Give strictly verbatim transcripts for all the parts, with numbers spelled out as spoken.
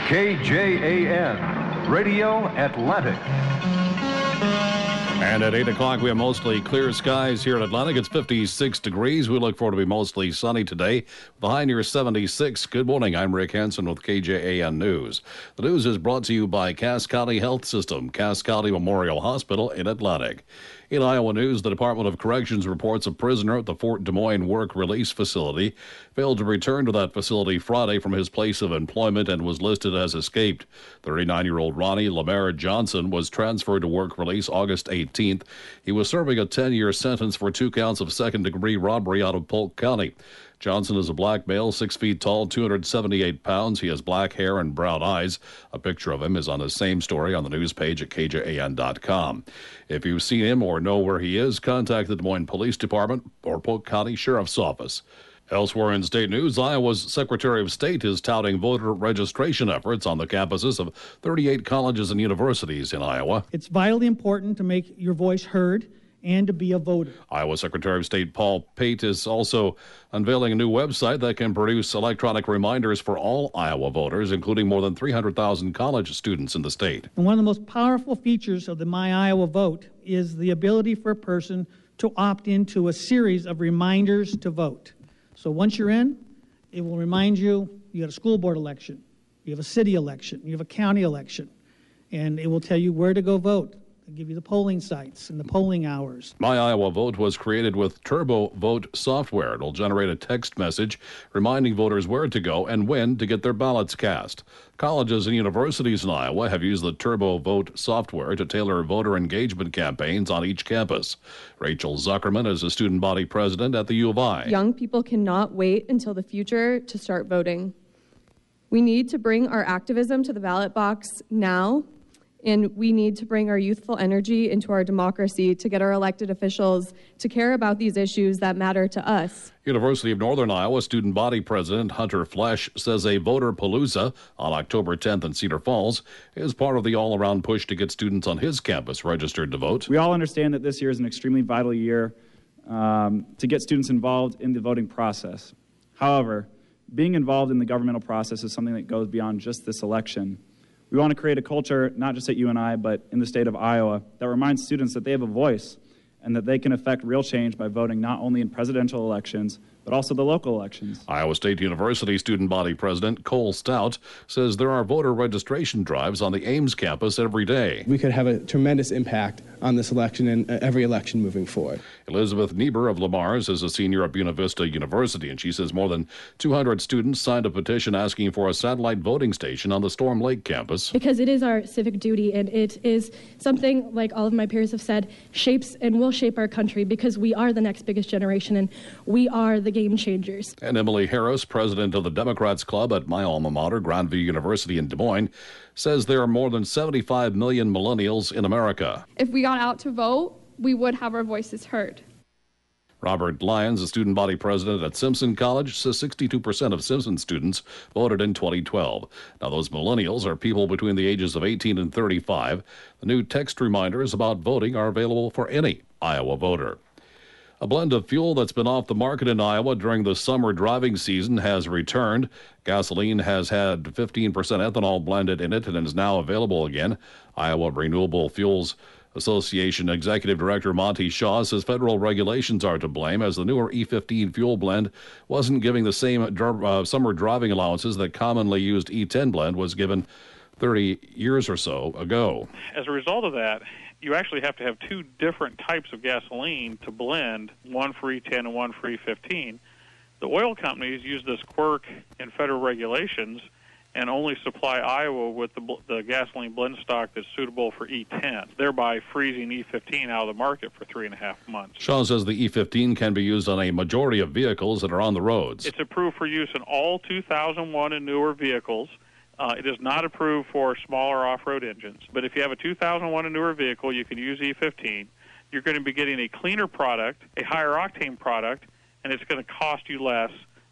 K J A N, Radio Atlantic. And at eight o'clock, we have mostly clear skies here in Atlantic. It's fifty-six degrees. We look forward to be mostly sunny today. The high near seventy-six. Good morning. I'm Rick Hansen with K J A N News. The news is brought to you by Cass County Health System, Cass County Memorial Hospital in Atlantic. In Iowa news, the Department of Corrections reports a prisoner at the Fort Des Moines Work Release Facility failed to return to that facility Friday from his place of employment and was listed as escaped. thirty-nine-year-old Ronnie Lamar Johnson was transferred to work release August eighteenth. He was serving a ten-year sentence for two counts of second-degree robbery out of Polk County. Johnson is a black male, six feet tall, two hundred seventy-eight pounds. He has black hair and brown eyes. A picture of him is on the same story on the news page at K J A N dot com. If you've seen him or know where he is, contact the Des Moines Police Department or Polk County Sheriff's Office. Elsewhere in state news, Iowa's Secretary of State is touting voter registration efforts on the campuses of thirty-eight colleges and universities in Iowa. It's vitally important to make your voice heard and to be a voter. Iowa Secretary of State Paul Pate is also unveiling a new website that can produce electronic reminders for all Iowa voters, including more than three hundred thousand college students in the state. And one of the most powerful features of the My Iowa Vote is the ability for a person to opt into a series of reminders to vote. So once you're in, it will remind you you got a school board election, you have a city election, you have a county election, and it will tell you where to go vote. They'll give you the polling sites and the polling hours. My Iowa Vote was created with Turbo Vote software. It'll generate a text message reminding voters where to go and when to get their ballots cast. Colleges and universities in Iowa have used the Turbo Vote software to tailor voter engagement campaigns on each campus. Rachel Zuckerman is a student body president at the U of I. Young people cannot wait until the future to start voting. We need to bring our activism to the ballot box now. And we need to bring our youthful energy into our democracy to get our elected officials to care about these issues that matter to us. University of Northern Iowa student body president Hunter Flesch says a voter palooza on October tenth in Cedar Falls is part of the all-around push to get students on his campus registered to vote. We all understand that this year is an extremely vital year um, to get students involved in the voting process. However, being involved in the governmental process is something that goes beyond just this election. We want to create a culture, not just at U N I, but in the state of Iowa, that reminds students that they have a voice and that they can affect real change by voting not only in presidential elections, but also the local elections. Iowa State University student body president Cole Stout says there are voter registration drives on the Ames campus every day. We could have a tremendous impact on this election and every election moving forward. Elizabeth Niebuhr of Lamar's is a senior at Buena Vista University, and she says more than two hundred students signed a petition asking for a satellite voting station on the Storm Lake campus. Because it is our civic duty, and it is something, like all of my peers have said, shapes and will shape our country, because we are the next biggest generation, and we are the game changers. And Emily Harris, president of the Democrats Club at my alma mater, Grandview University in Des Moines, says there are more than seventy-five million millennials in America. If we got out to vote, we would have our voices heard. Robert Lyons, a student body president at Simpson College, says sixty-two percent of Simpson students voted in twenty twelve. Now, those millennials are people between the ages of eighteen and thirty-five. The new text reminders about voting are available for any Iowa voter. A blend of fuel that's been off the market in Iowa during the summer driving season has returned. Gasoline has had fifteen percent ethanol blended in it and is now available again. Iowa Renewable Fuels Association Executive Director Monty Shaw says federal regulations are to blame, as the newer E fifteen fuel blend wasn't giving the same uh, summer driving allowances that commonly used E ten blend was given thirty years or so ago. As a result of that, you actually have to have two different types of gasoline to blend, one for E ten and one for E fifteen. The oil companies use this quirk in federal regulations and only supply Iowa with the, the gasoline blend stock that's suitable for E ten, thereby freezing E fifteen out of the market for three and a half months. Shaw says the E fifteen can be used on a majority of vehicles that are on the roads. It's approved for use in all two thousand one and newer vehicles. Uh, it is not approved for smaller off-road engines. But if you have a two thousand one and newer vehicle, you can use E fifteen. You're going to be getting a cleaner product, a higher octane product, and it's going to cost you less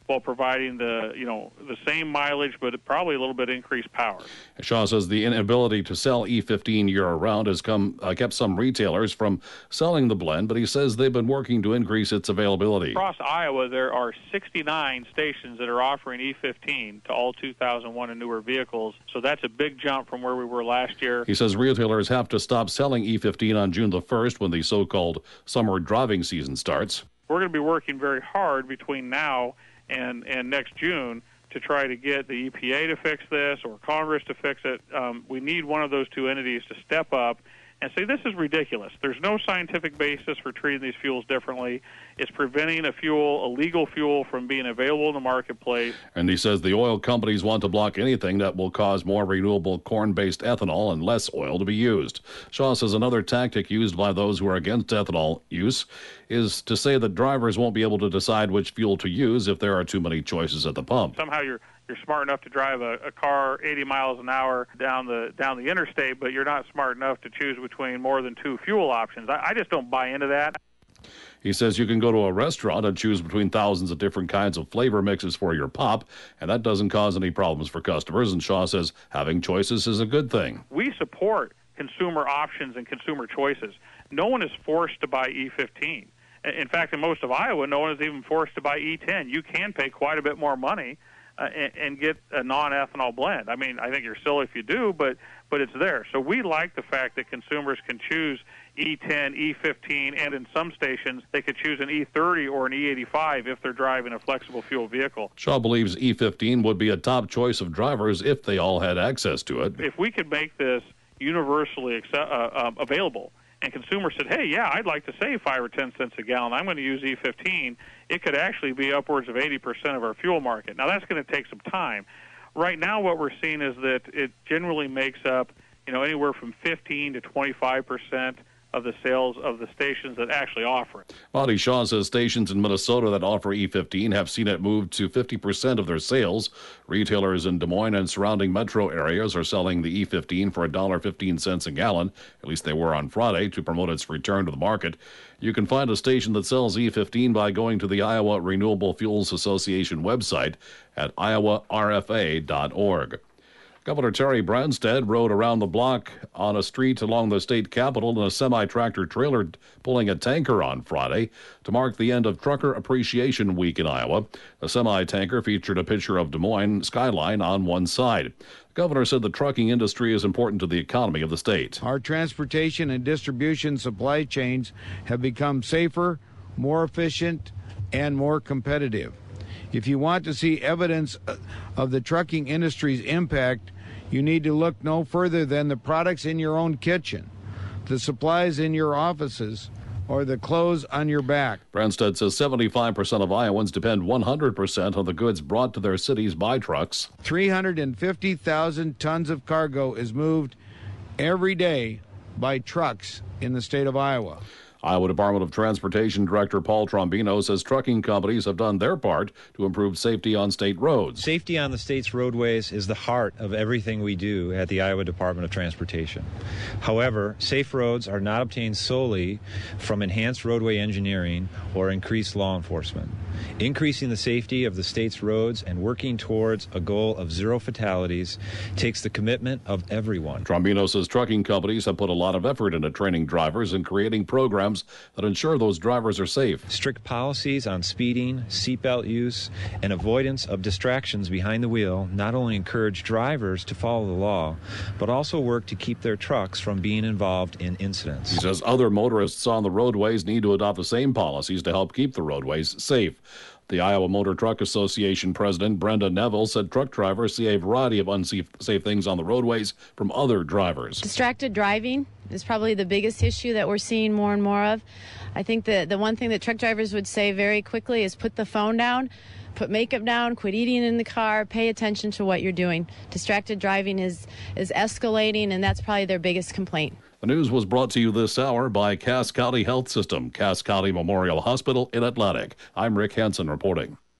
while providing the, you know, the same mileage, but probably a little bit increased power. Shaw says the inability to sell E fifteen year-round has come uh, kept some retailers from selling the blend, but he says they've been working to increase its availability. Across Iowa, there are sixty-nine stations that are offering E fifteen to all two thousand one and newer vehicles, so that's a big jump from where we were last year. He says retailers have to stop selling E fifteen on June the first when the so-called summer driving season starts. We're going to be working very hard between now and, and next June to try to get the E P A to fix this or Congress to fix it. Um, we need one of those two entities to step up and say this is ridiculous. There's no scientific basis for treating these fuels differently. It's preventing a fuel, a legal fuel, from being available in the marketplace. And he says the oil companies want to block anything that will cause more renewable corn-based ethanol and less oil to be used. Shaw says another tactic used by those who are against ethanol use is to say that drivers won't be able to decide which fuel to use if there are too many choices at the pump. Somehow you're You're smart enough to drive a, a car eighty miles an hour down the down the interstate, but you're not smart enough to choose between more than two fuel options. I, I just don't buy into that. He says you can go to a restaurant and choose between thousands of different kinds of flavor mixes for your pop, and that doesn't cause any problems for customers. And Shaw says having choices is a good thing. We support consumer options and consumer choices. No one is forced to buy E fifteen. In fact, in most of Iowa, no one is even forced to buy E ten. You can pay quite a bit more money Uh, and, and get a non-ethanol blend. I mean, I think you're silly if you do, but but it's there. So we like the fact that consumers can choose E ten, E fifteen, and in some stations they could choose an E thirty or an E eighty-five if they're driving a flexible fuel vehicle. Shaw believes E fifteen would be a top choice of drivers if they all had access to it. If we could make this universally accept, uh, um, available, and consumers said, hey, yeah, I'd like to save five or ten cents a gallon, I'm going to use E fifteen, it could actually be upwards of eighty percent of our fuel market. Now, that's going to take some time. Right now, what we're seeing is that it generally makes up, you know, anywhere from fifteen to twenty-five percent of the sales of the stations that actually offer it. Monty Shaw says stations in Minnesota that offer E fifteen have seen it move to fifty percent of their sales. Retailers in Des Moines and surrounding metro areas are selling the E fifteen for one dollar and fifteen cents a gallon. At least they were on Friday to promote its return to the market. You can find a station that sells E fifteen by going to the Iowa Renewable Fuels Association website at iowa r f a dot org. Governor Terry Branstad rode around the block on a street along the state capitol in a semi-tractor trailer pulling a tanker on Friday to mark the end of Trucker Appreciation Week in Iowa. The semi-tanker featured a picture of Des Moines skyline on one side. The governor said the trucking industry is important to the economy of the state. Our transportation and distribution supply chains have become safer, more efficient, and more competitive. If you want to see evidence of the trucking industry's impact, you need to look no further than the products in your own kitchen, the supplies in your offices, or the clothes on your back. Branstad says seventy-five percent of Iowans depend one hundred percent on the goods brought to their cities by trucks. three hundred fifty thousand tons of cargo is moved every day by trucks in the state of Iowa. Iowa Department of Transportation Director Paul Trombino says trucking companies have done their part to improve safety on state roads. Safety on the state's roadways is the heart of everything we do at the Iowa Department of Transportation. However, safe roads are not obtained solely from enhanced roadway engineering or increased law enforcement. Increasing the safety of the state's roads and working towards a goal of zero fatalities takes the commitment of everyone. Trombino says trucking companies have put a lot of effort into training drivers and creating programs that ensure those drivers are safe. Strict policies on speeding, seatbelt use, and avoidance of distractions behind the wheel not only encourage drivers to follow the law, but also work to keep their trucks from being involved in incidents. He says other motorists on the roadways need to adopt the same policies to help keep the roadways safe. The Iowa Motor Truck Association president, Brenda Neville, said truck drivers see a variety of unsafe safe things on the roadways from other drivers. Distracted driving is probably the biggest issue that we're seeing more and more of. I think that the one thing that truck drivers would say very quickly is put the phone down, put makeup down, quit eating in the car, pay attention to what you're doing. Distracted driving is, is escalating, and that's probably their biggest complaint. The news was brought to you this hour by Cass County Health System, Cass County Memorial Hospital in Atlantic. I'm Rick Hansen reporting.